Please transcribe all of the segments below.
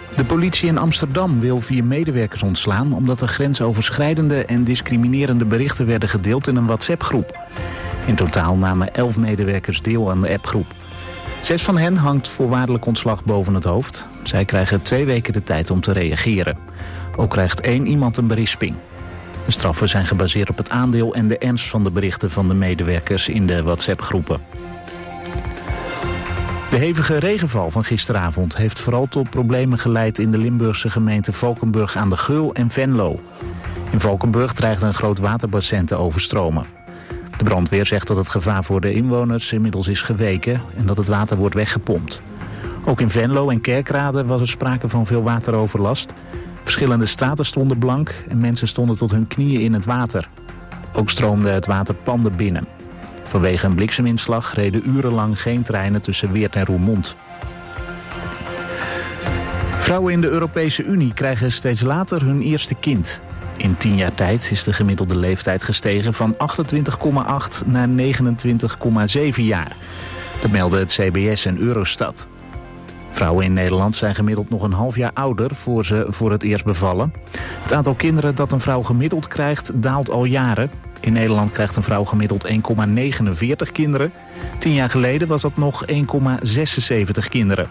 De politie in Amsterdam wil 4 medewerkers ontslaan omdat er grensoverschrijdende en discriminerende berichten werden gedeeld in een WhatsApp-groep. In totaal namen 11 medewerkers deel aan de appgroep. 6 van hen hangt voorwaardelijk ontslag boven het hoofd. Zij krijgen 2 weken de tijd om te reageren. Ook krijgt 1 iemand een berisping. De straffen zijn gebaseerd op het aandeel en de ernst van de berichten van de medewerkers in de WhatsApp-groepen. De hevige regenval van gisteravond heeft vooral tot problemen geleid in de Limburgse gemeenten Valkenburg aan de Geul en Venlo. In Valkenburg dreigt een groot waterbassin te overstromen. De brandweer zegt dat het gevaar voor de inwoners inmiddels is geweken en dat het water wordt weggepompt. Ook in Venlo en Kerkrade was er sprake van veel wateroverlast. Verschillende straten stonden blank en mensen stonden tot hun knieën in het water. Ook stroomde het water panden binnen. Vanwege een blikseminslag reden urenlang geen treinen tussen Weert en Roermond. Vrouwen in de Europese Unie krijgen steeds later hun eerste kind. In 10 jaar tijd is de gemiddelde leeftijd gestegen van 28,8 naar 29,7 jaar. Dat melden het CBS en Eurostat. Vrouwen in Nederland zijn gemiddeld nog een half jaar ouder voor ze voor het eerst bevallen. Het aantal kinderen dat een vrouw gemiddeld krijgt daalt al jaren. In Nederland krijgt een vrouw gemiddeld 1,49 kinderen. 10 jaar geleden was dat nog 1,76 kinderen.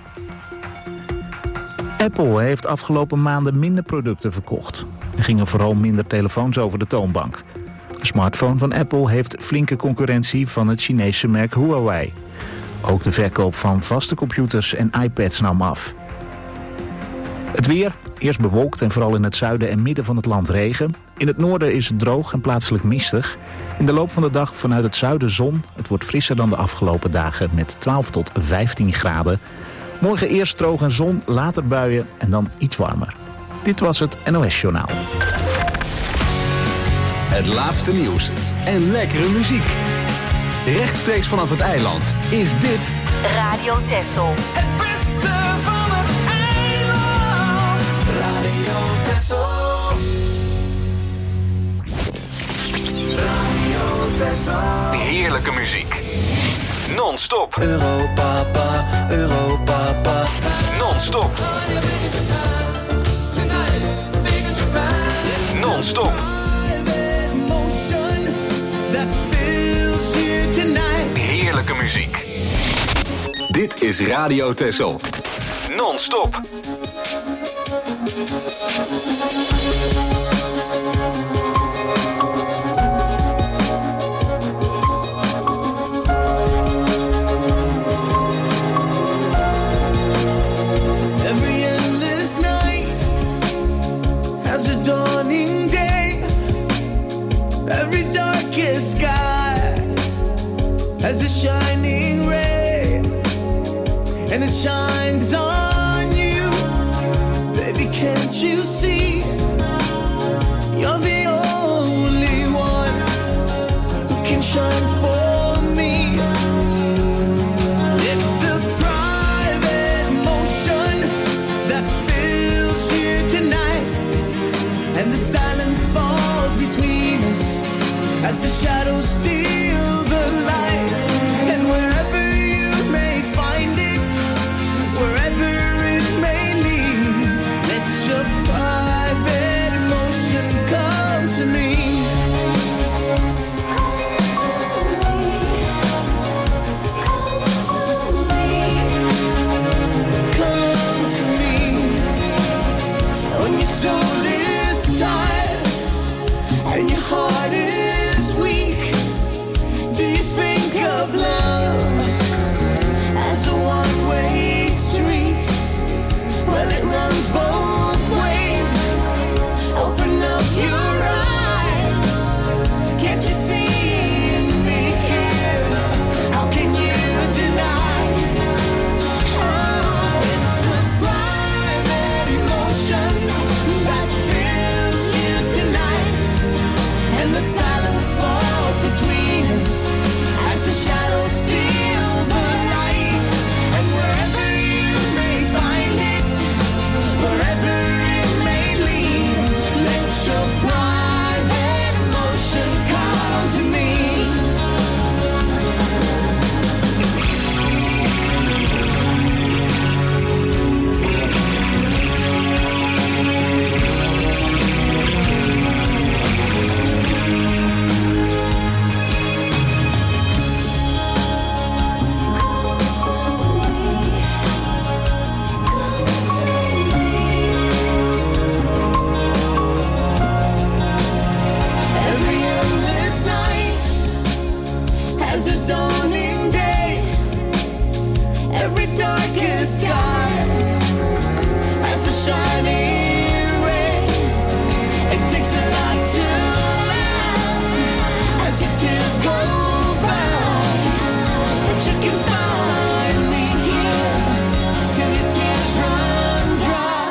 Apple heeft afgelopen maanden minder producten verkocht. Er gingen vooral minder telefoons over de toonbank. De smartphone van Apple heeft flinke concurrentie van het Chinese merk Huawei. Ook de verkoop van vaste computers en iPads nam af. Het weer, eerst bewolkt en vooral in het zuiden en midden van het land regen. In het noorden is het droog en plaatselijk mistig. In de loop van de dag vanuit het zuiden zon. Het wordt frisser dan de afgelopen dagen met 12 tot 15 graden. Morgen eerst droog en zon, later buien en dan iets warmer. Dit was het NOS Journaal. Het laatste nieuws en lekkere muziek. Rechtstreeks vanaf het eiland is dit Radio Texel. Het beste van het eiland. Radio Texel. Radio Texel. heerlijke muziek. Non-stop. Europapa, Europapa. Non-stop. Non-stop. Heerlijke muziek. Dit is Radio Texel. Non-stop. Every endless night has a dawning day. Every darkest sky has a shining ray, and it shines on you. Baby, can't you see? You're the only one who can shine for me. It's a private emotion that fills you tonight, and the silence falls between us as the shadows steal the light. And wherever you may find it, wherever it may lead, let your private emotion come to me. Come to me. When your soul is tired and your heart is weak, do you think of love as a one-way street? Well, it runs both ways. Open up your eyes. Can't you see me here? How can you deny? Oh, it's a private emotion that fills you tonight, and the silence falls between us as the shadows steal the light. And wherever you may find it, wherever shining ray. It takes a lot to laugh as your tears go by, but you can find me here till your tears run dry.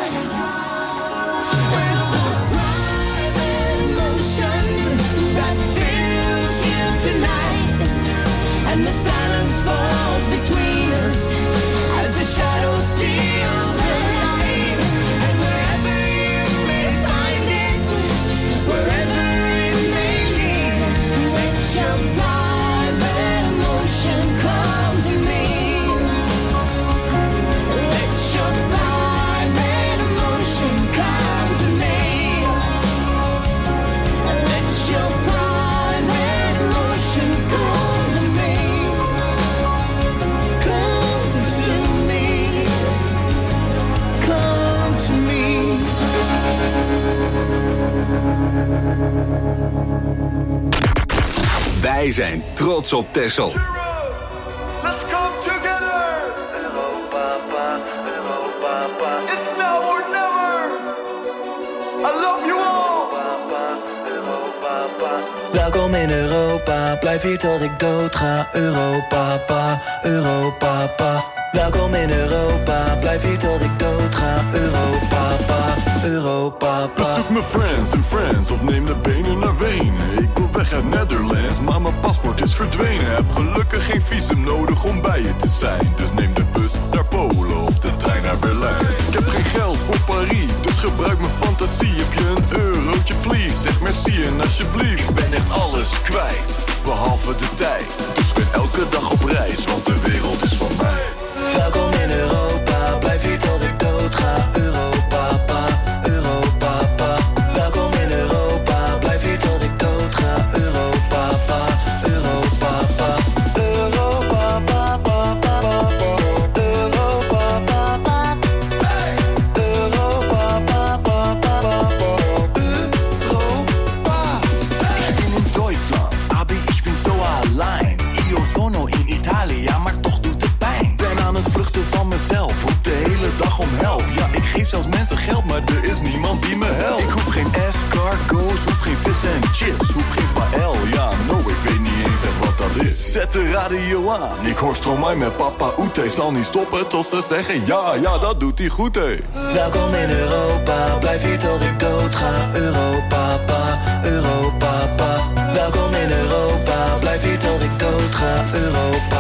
It's a private emotion that fills you tonight, and the silence falls between us as the shadows steal the light. And wherever you may find it, wherever it may lead, let your private emotion come to me. Let your private emotion come to me. Let your private emotion come to me. Come to me. Come to me. Wij zijn trots op Texel. Let's come together! Europa, Europa, it's now or never! I love you all! Europa, Welkom in Europa, blijf hier tot ik dood ga. Europa, Europa. Welkom in Europa, blijf hier tot ik dood ga. Europa. Bezoek mijn friends of neem de benen naar Wenen. Ik wil weg uit Netherlands, maar mijn paspoort is verdwenen. Heb gelukkig geen visum nodig om bij je te zijn. Dus neem de bus naar Polen of de trein naar Berlijn. Ik heb geen geld voor Parijs, dus gebruik mijn fantasie. Heb je een eurotje please, zeg merci en alsjeblieft. Ik ben echt alles kwijt, behalve de tijd. Dus ik ben elke dag op reis, want de wereld is van mij. Welkom in Europa, blijf hier tot ik dood ga. Europa. Welkom in Europa, blijf hier tot ik dood ga. Europa. Ich bin in Deutschland, aber ich bin so allein. Io sono in Italia, maar toch doet het pijn. Ben aan het vluchten van mezelf, roep de hele dag om help. Ja, ik geef zelfs mensen geld, maar er is niemand die me helpt. Ik hoef geen escargots, hoef geen vis en chips, hoef geen paël. Ja, no, ik weet niet eens echt wat dat is. Zet de radio aan, ik hoor Stromae met Papa Oete. Zal niet stoppen tot ze zeggen ja, dat doet hij goed, hé. Welkom in Europa, blijf hier tot ik dood ga. Europa. Welkom in Europa, blijf hier tot ik dood ga. Europa.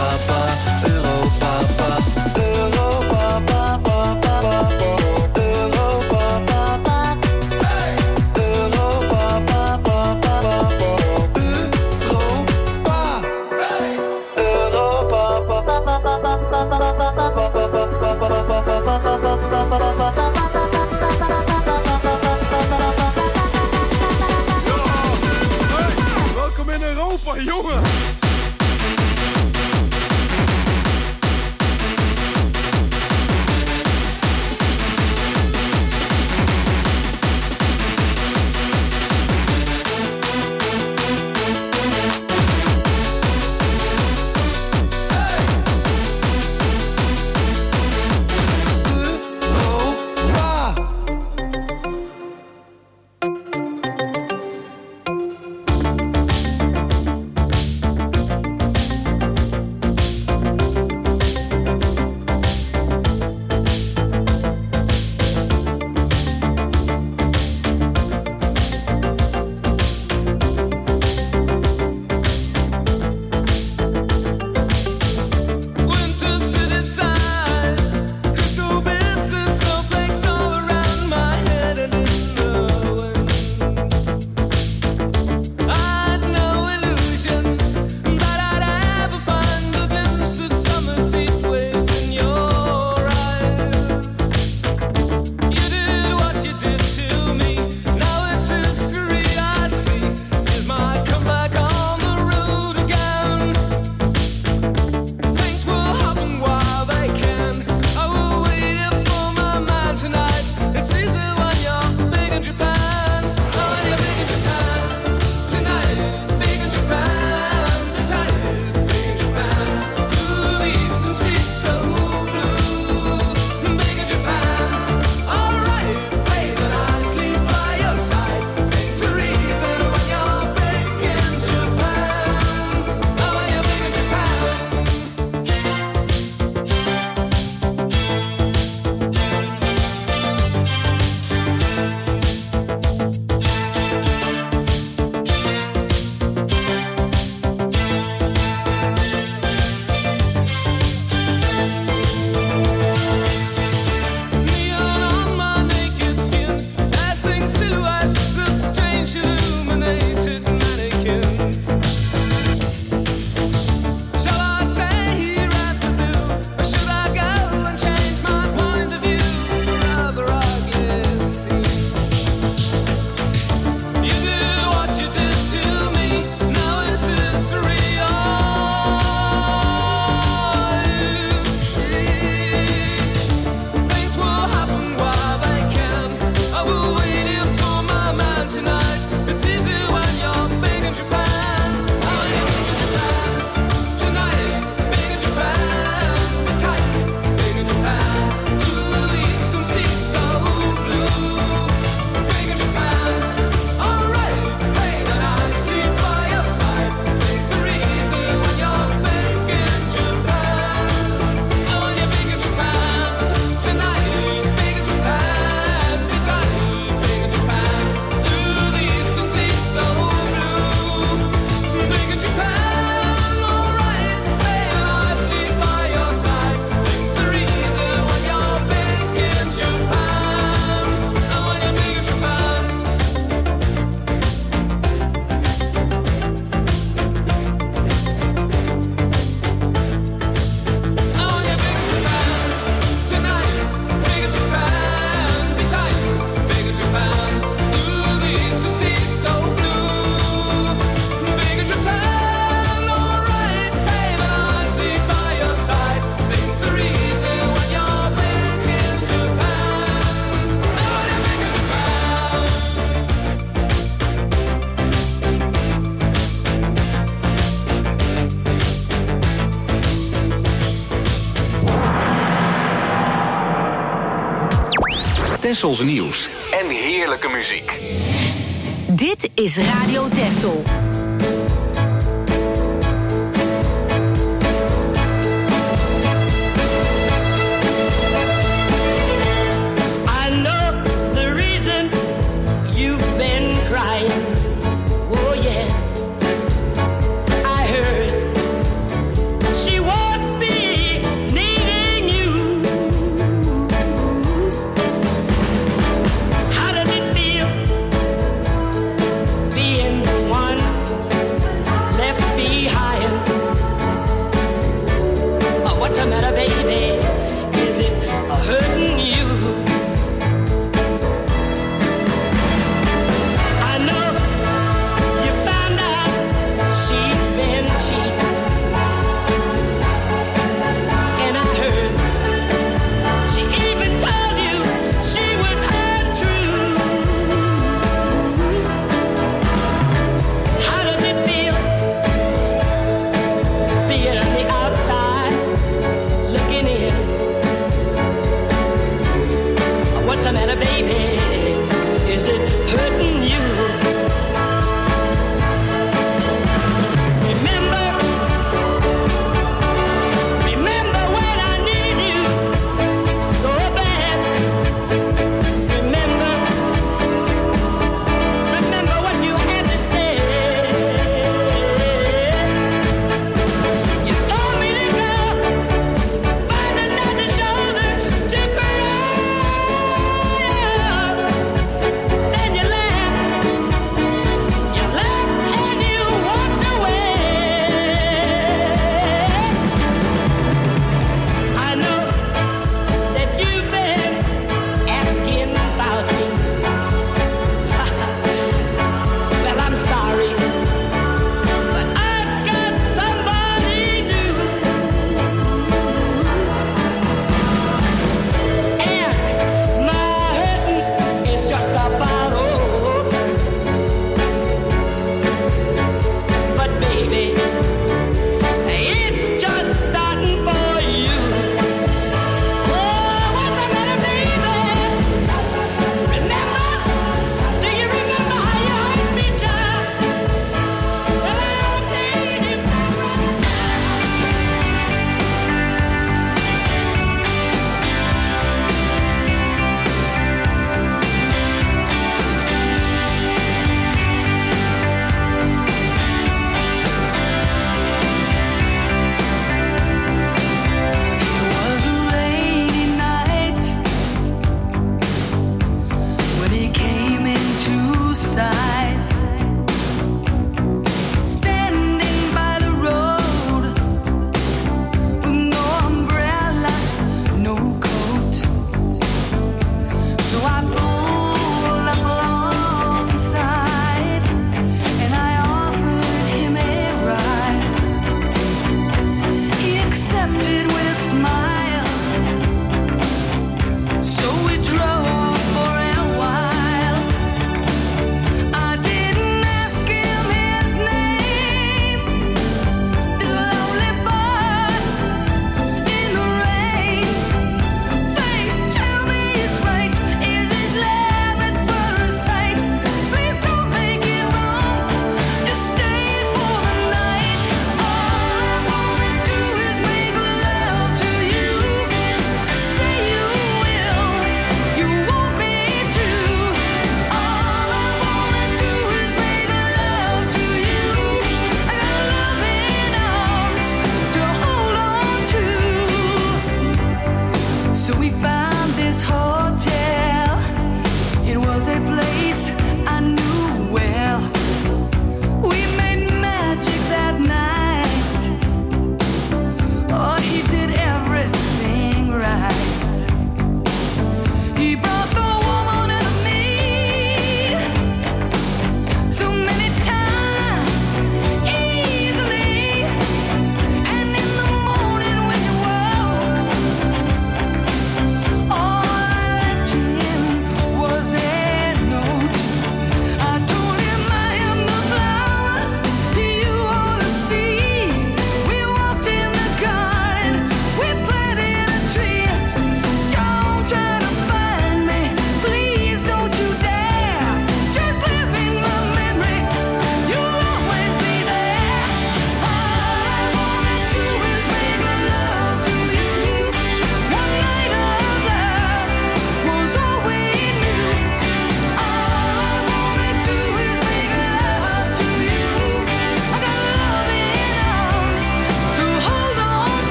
Welkom in Europa, jongen! Tessels nieuws en heerlijke muziek. Dit is Radio Tessel. One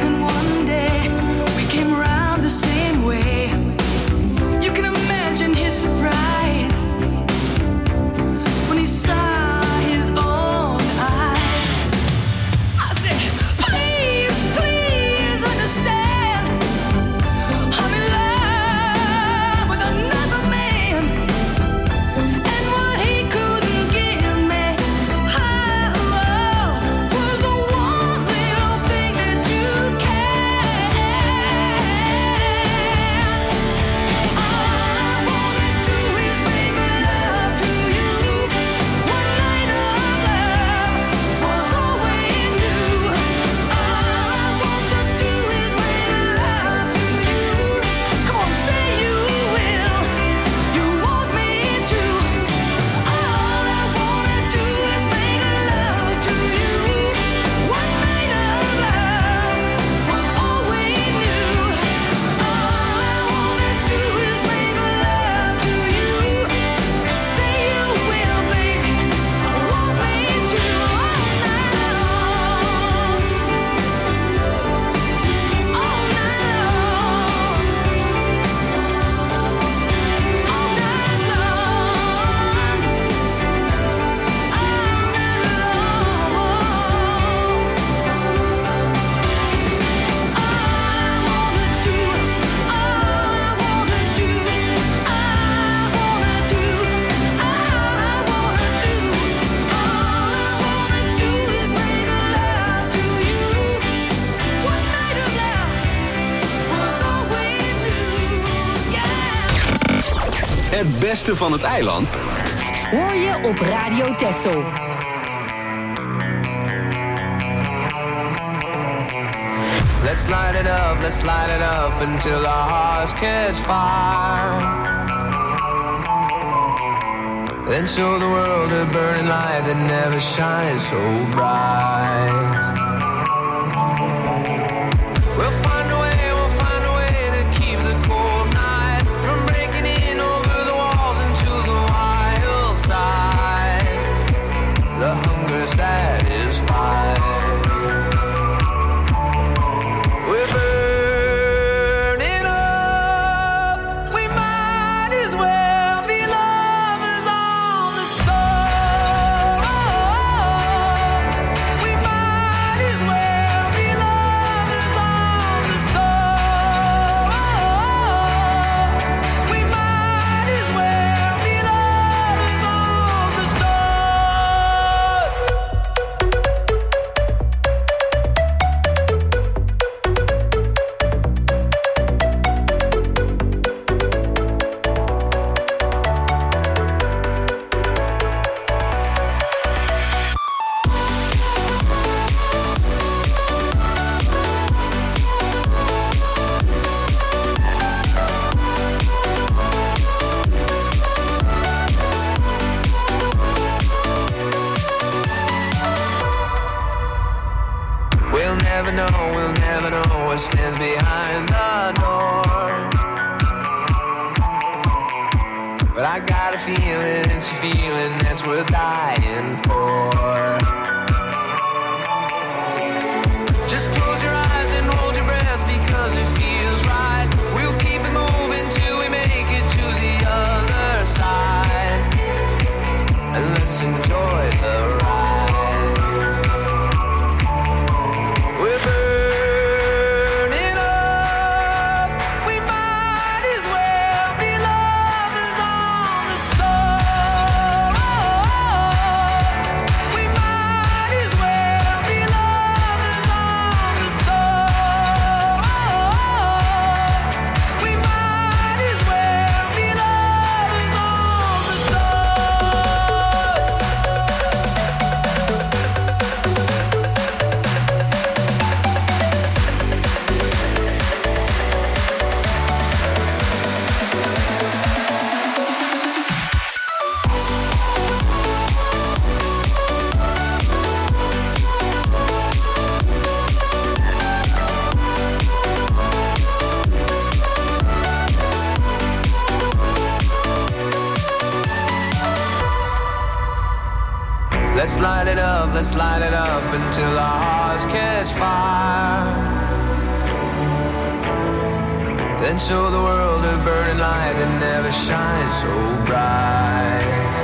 and one day we came around the same way. You can imagine his surprise when he saw his own eyes. I said, please, please understand, I'm in love with another man, and what he couldn't give me, was the one little thing that you can. All I wanna do is make love to you. One night of love was all we knew. All I want to do is make love to you. Come on, say you will. You want me to. All I wanna do is make love to you. One night of love was all we knew. All I wanna do is make love to you. Say you will, baby. Want me to. All night long. All night long. All night Het beste van het eiland Hoor je op Radio Texel. Let's light it up until our hearts catch fire. Then show the world a burning light that never shines so bright. We'll find a way to keep the cold night from breaking in over the walls into the wild side. The hunger satisfied. We're burning up. We might as well be lovers on the soul. We might as well be lovers on the soul. We might as well be lovers on the soul. We'll never know what stands behind the door. But I got a feeling, it's a feeling that's worth dying for. Just close your eyes and hold your breath because it feels right. We'll keep it moving till we make it to the other side. And let's enjoy the ride. We're burning up. We might as well be lovers on the soul. We might as well be lovers on the soul. We might as well be lovers on the soul. Let's light it up until our hearts catch fire. Then show the world a burning light that never shines so bright.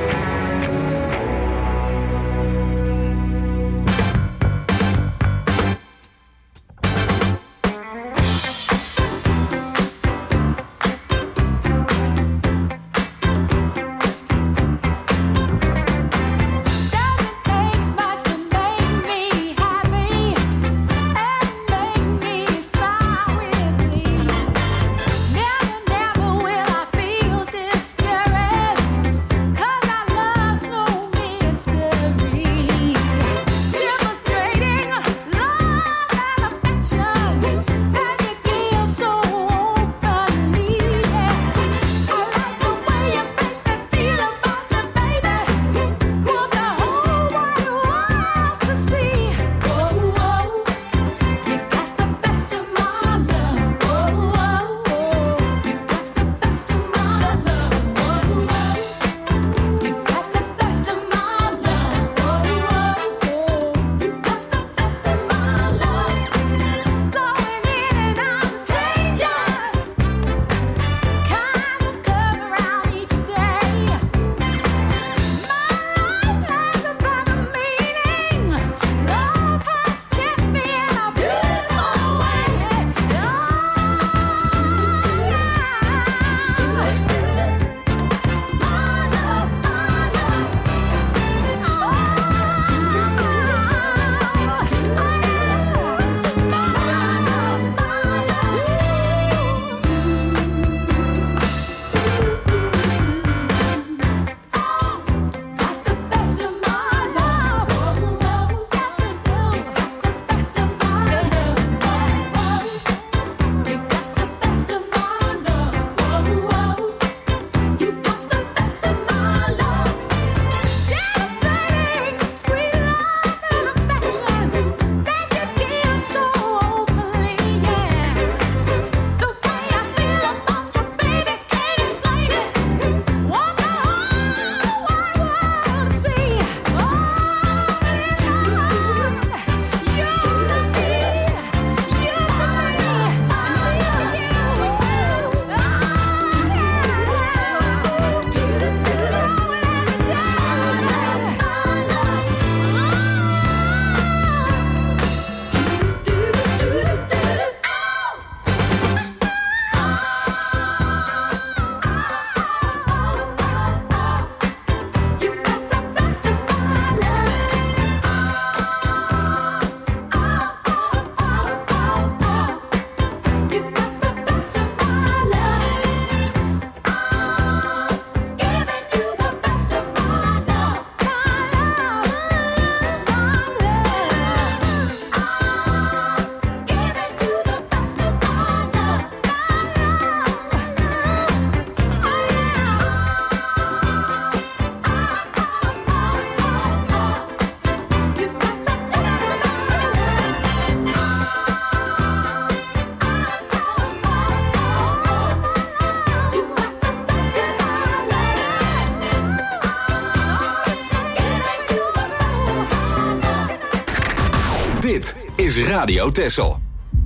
Dit is Radio Texel.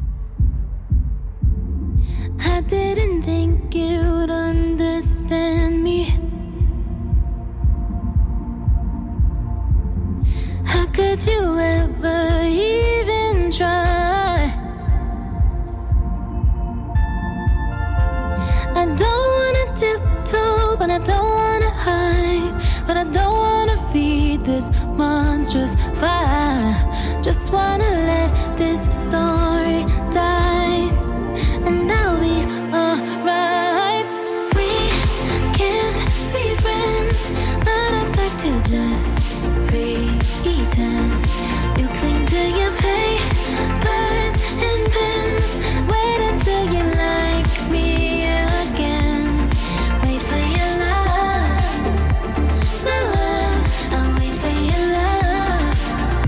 I didn't think you'd understand me. How could you ever even try? I don't wanna tiptoe, but I don't wanna hide. But I don't wanna feed this monstrous fire. Just wanna let this story die, and I'll be alright. We can't be friends, but I'd like to just pretend. You cling to your papers and pens. Wait until you like me again. Wait for your love, my love. I'll wait for your love.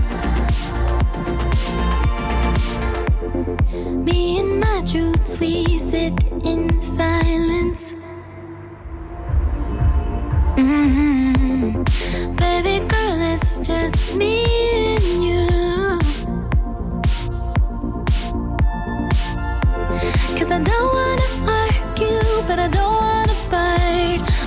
Me and my truth, we sit in silence. Baby girl, it's just me and you. 'Cause I don't wanna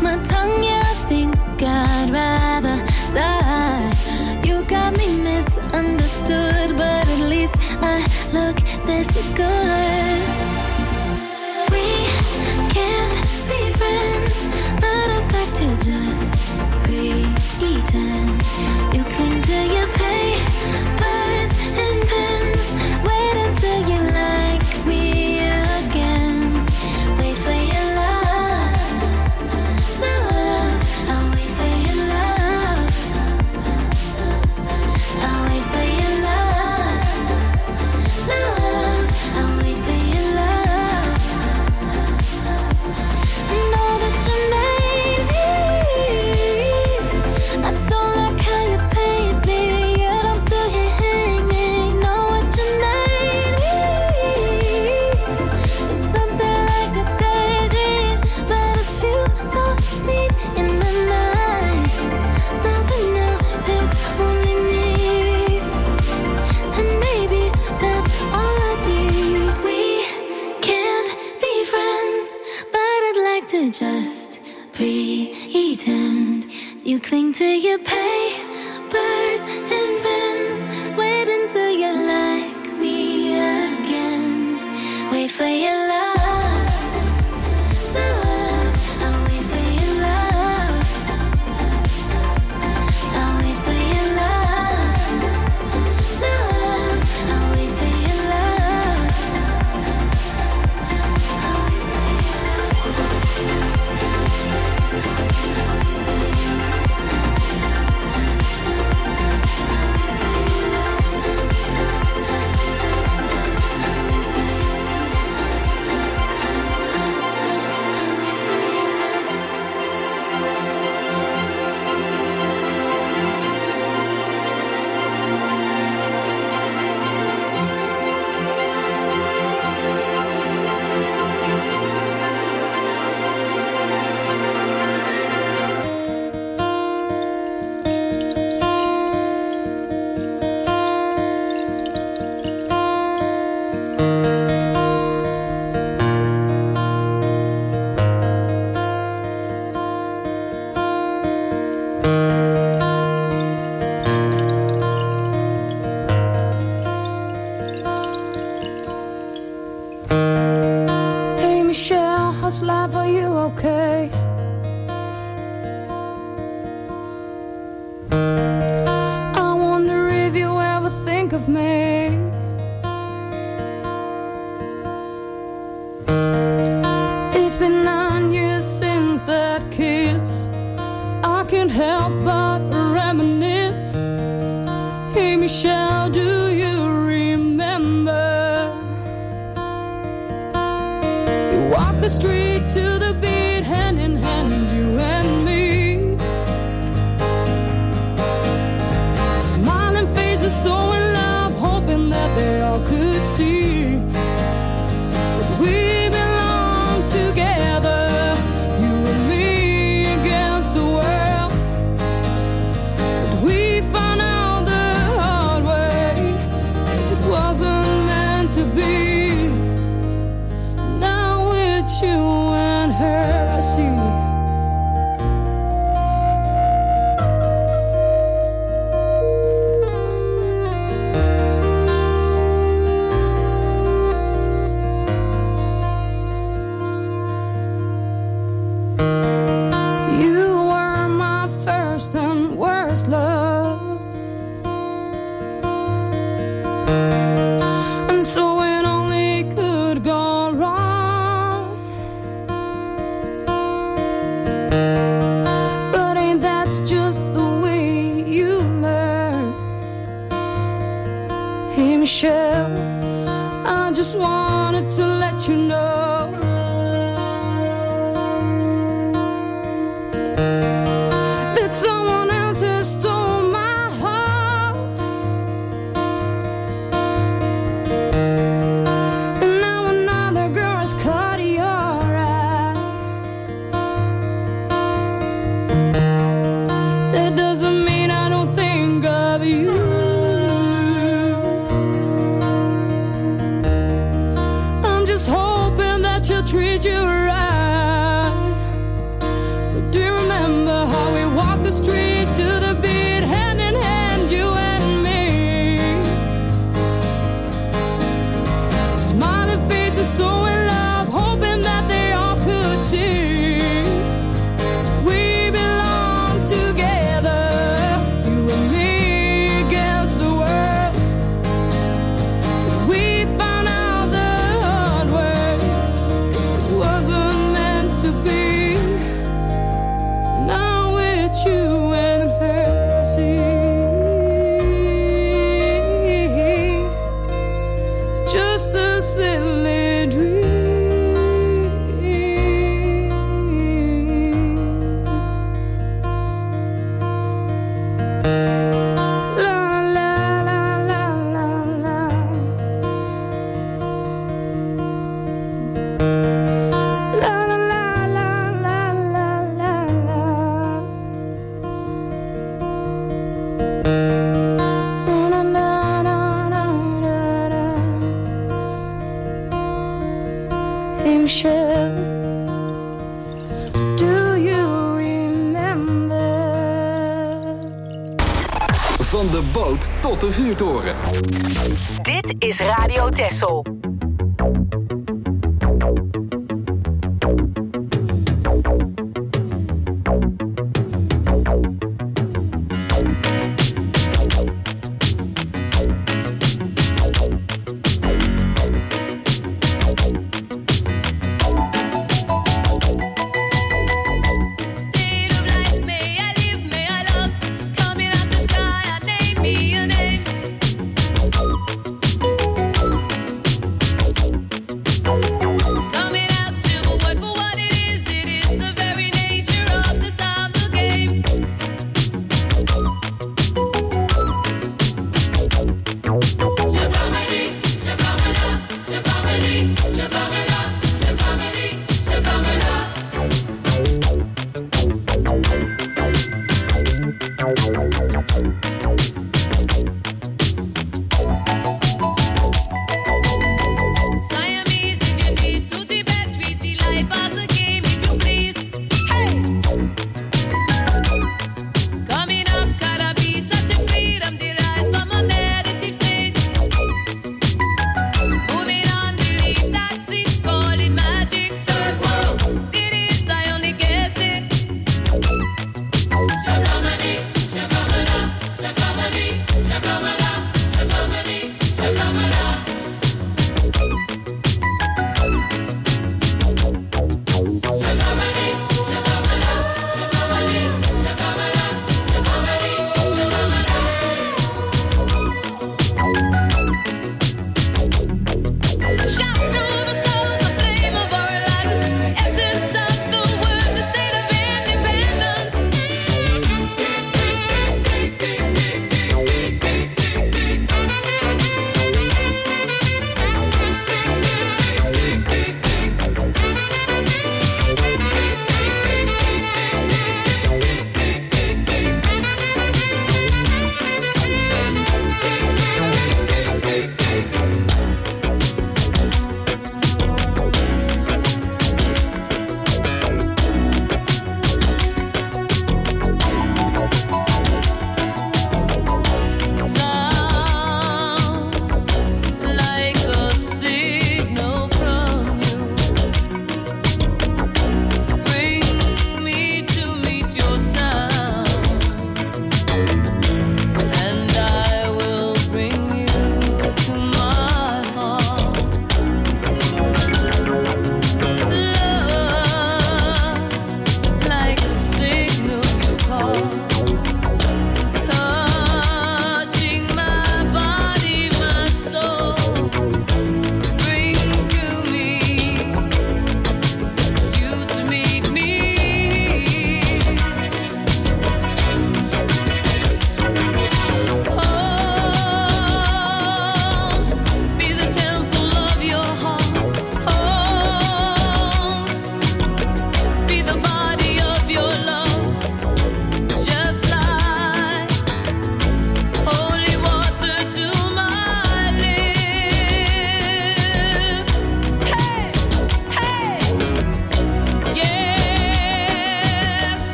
my tongue, yeah, I think I'd rather die. You got me misunderstood, but at least I look this good. We can't be friends, but I'd like to just pretend. You cling to your papers and pens. Wait until you like me again. Wait for your love, love. I'll wait for your love. I'll wait for your love, love. I'll wait for your love. Know that you made me. I don't like how you paid me, yet I'm still here hanging. Know what you made me. It's something like a daydream, but a few so seen in my mind. So for now, it's only me, and maybe that's all I need. We can't be friends, but I'd like to just pretend. You cling to your papers and pens. Wait until you like me again. Wait for your love, love. I'll wait for your love. I'll wait for your love, love. I'll wait for your love. Hey Michelle, how's life? Are you okay? I wonder if you ever think of me. It's been 9 years since that kiss. I can't help but reminisce. Hey Michelle, do you remember? We walked the street to the beat, hand in hand, you and me. Smiling faces, so in love, hoping that they all could see that we belong together, you and me against the world. But we found out the hard way, 'cause it wasn't meant to be. Now it's you and her, I see. You were my first and worst love, and so it only could go wrong. But ain't that just the way you learn? Hey Michelle, I just wanted to let you know that someone else has stole my heart. And now another girl has caught your eye. That doesn't mean I don't think of you. I'm just hoping that she'll treat you right. But do Van de boot tot de vuurtoren. Dit is Radio Texel. Moving on, believe that's it.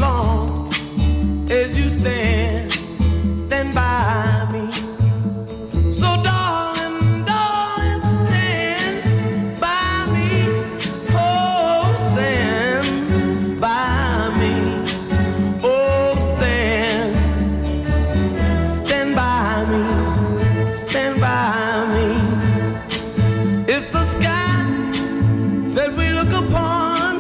long as you stand by me. So darling, darling, stand by me. Oh, stand by me. Oh, stand by me. Stand by me. If the sky that we look upon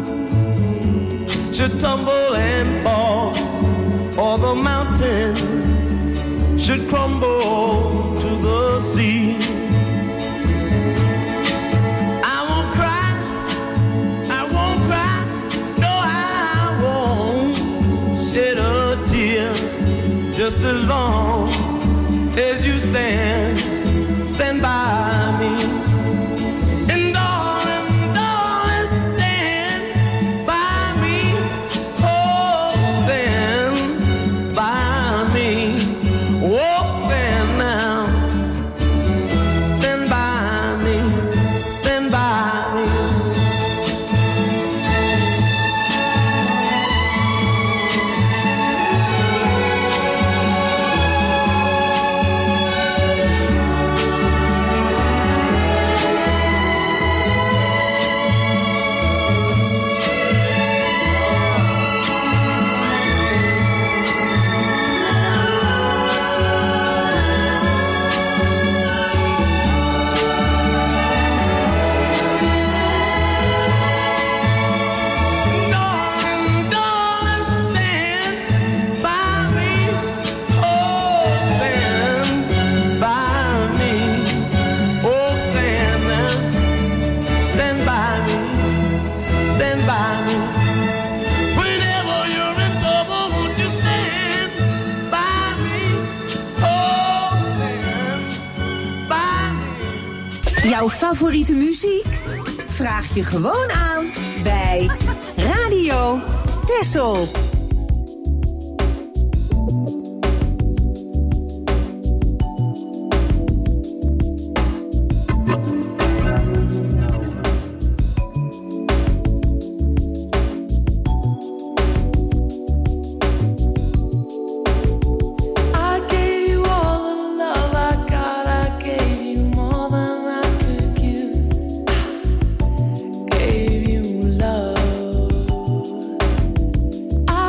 should tumble and fall, or the mountain should crumble to the sea, I won't cry, no, I won't shed a tear, just as long as you stand by me. And darling, darling, stand by me. Oh, stand by me. Oh, stand now. Stand by me. Stand by me. Jouw favoriete muziek? Vraag je gewoon aan bij Radio Texel. I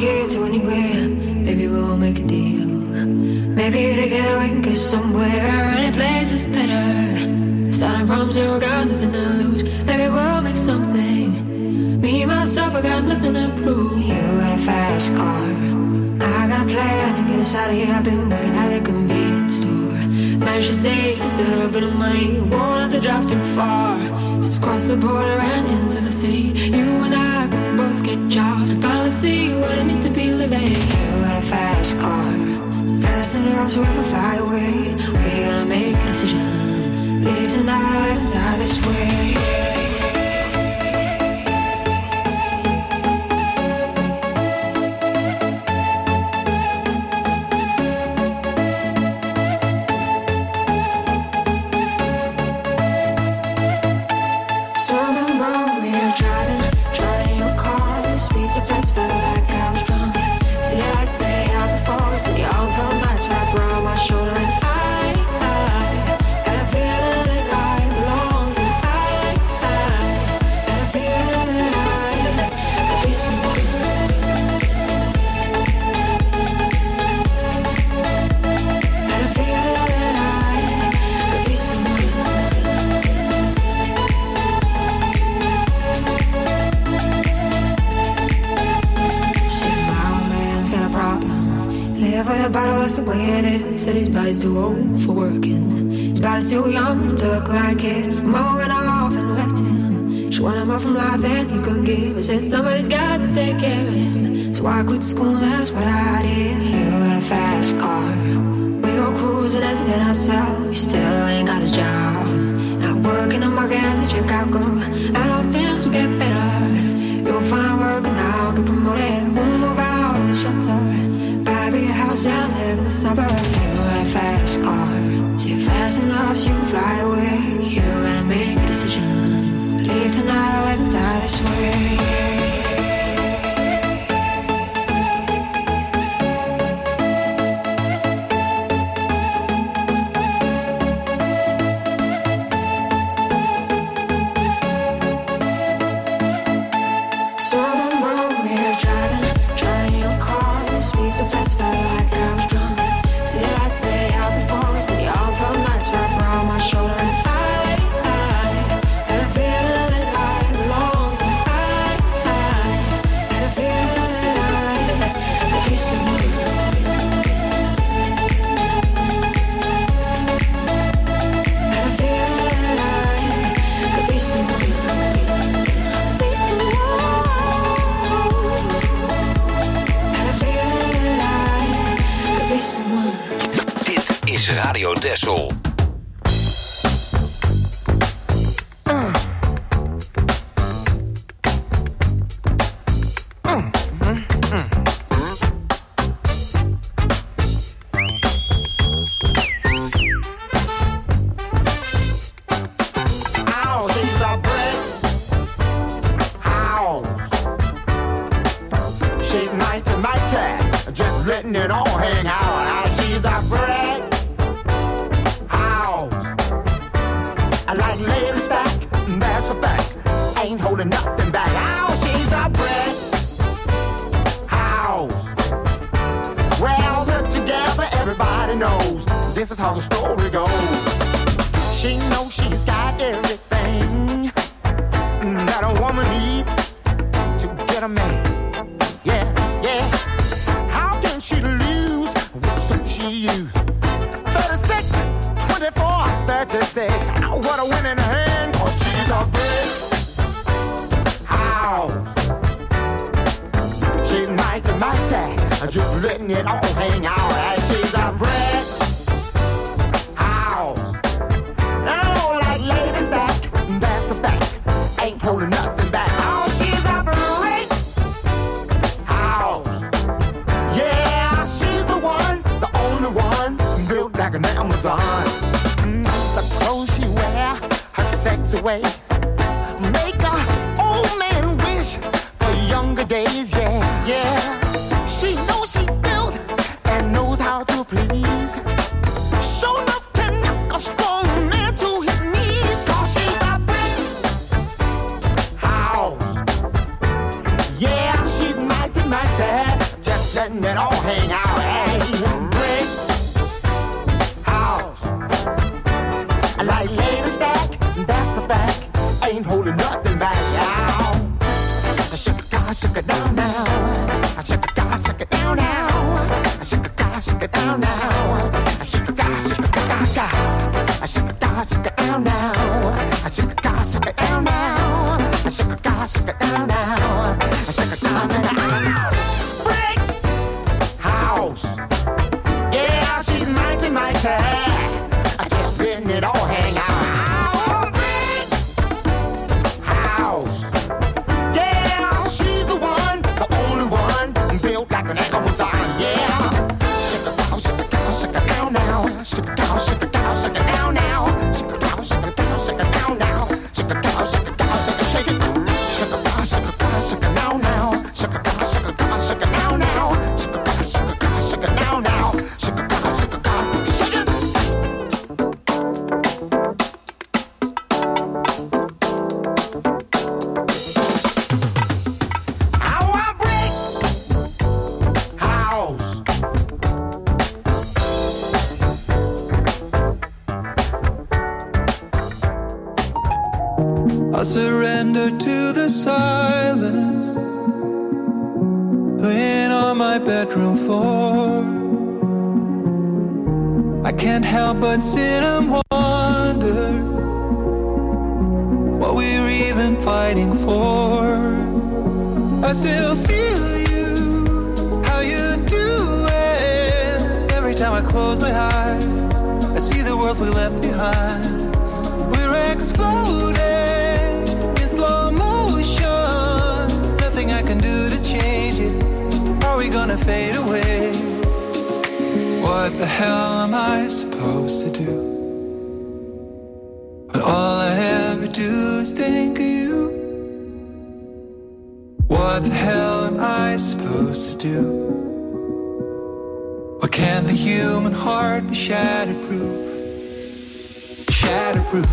get to anywhere. Maybe we'll make a deal. Maybe together we can get somewhere. Any place is better. Starting from zero, got nothing to lose. Maybe we'll make something. Me, myself, I got nothing to prove. You got a fast car. I got a plan to get us out of here. I've been working at the convenience store. Managed to save just a little bit of money. Won't have to drive too far. Just cross the border and into the city. You and I can both get jobs and finally see what it means to be living. You got a fast car, so fast enough so we can fly away. We're gonna make a decision. Live tonight and die this way. That's the way it is. Said his body's too old for working. His body's too young to look like his. Mama went off and left him. She wanted more from life than he could give. I said somebody's got to take care of him. So I quit school, that's what I did. You got a fast car. We go cruising, entertain ourselves. You still ain't got a job. Not working the market as a checkout girl. And all things will get better. You'll find work now, get promoted. We'll move out of the shelter. Buy a bigger house and live in the suburbs. You got a fast car. See fast enough so you can fly away. You gotta make a decision. Leave tonight or let me die this way. Radio Dessel. Yeah, she's mighty, mighty. Just letting it all hang out. House. Yeah, she's the one, the only one, built like an Amazon. Yeah. Shake it down, shake it down, shake it down now. Shake it down, shake it down, shake it down now. Shake it down, shake it down, shake it down now. Shake it down, shake it down, shake it, shake it. Shake it down, shake it down, shake it down now. Shake it down, shake it down, shake it down now. Shake it down, shake it down, shake it down now. Shake it down, shake it down, shake it. How I break house. I surrender to the silence, laying on my bedroom floor. I can't help but sit and wonder what we're even fighting for. I still feel you, how you do it. Every time I close my eyes, I see the world we left behind. We're exploding in slow motion. Nothing I can do to change it. Are we gonna fade away? What the hell am I supposed to do? When all I ever do is think of you. What the hell am I supposed to do? Why can't the human heart be shatterproof? Shatterproof.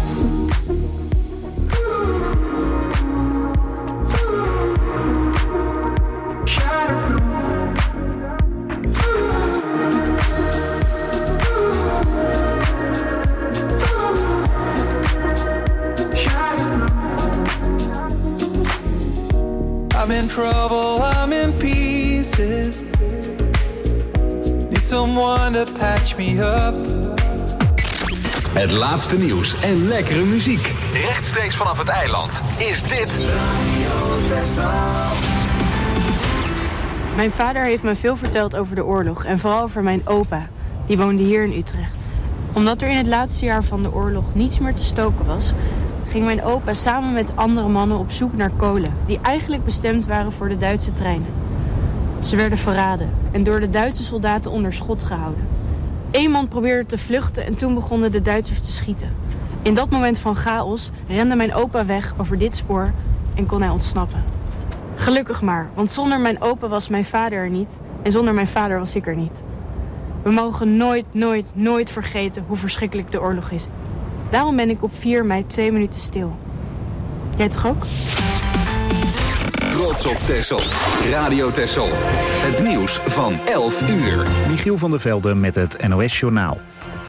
I'm in trouble, I'm in pieces. Need someone to patch me up. Het laatste nieuws en lekkere muziek. Rechtstreeks vanaf het eiland is dit Mijn vader heeft me veel verteld over de oorlog en vooral over mijn opa. Die woonde hier in Utrecht. Omdat er in het laatste jaar van de oorlog niets meer te stoken was, ging mijn opa samen met andere mannen op zoek naar kolen die eigenlijk bestemd waren voor de Duitse treinen. Ze werden verraden en door de Duitse soldaten onder schot gehouden. Eén man probeerde te vluchten en toen begonnen de Duitsers te schieten. In dat moment van chaos rende mijn opa weg over dit spoor en kon hij ontsnappen. Gelukkig maar, want zonder mijn opa was mijn vader er niet en zonder mijn vader was ik er niet. We mogen nooit vergeten hoe verschrikkelijk de oorlog is. Daarom ben ik op 4 mei 2 minuten stil. Jij toch ook? Trots op Texel. Radio Texel. Het nieuws van 11 uur. Michiel van der Velde met het NOS-journaal.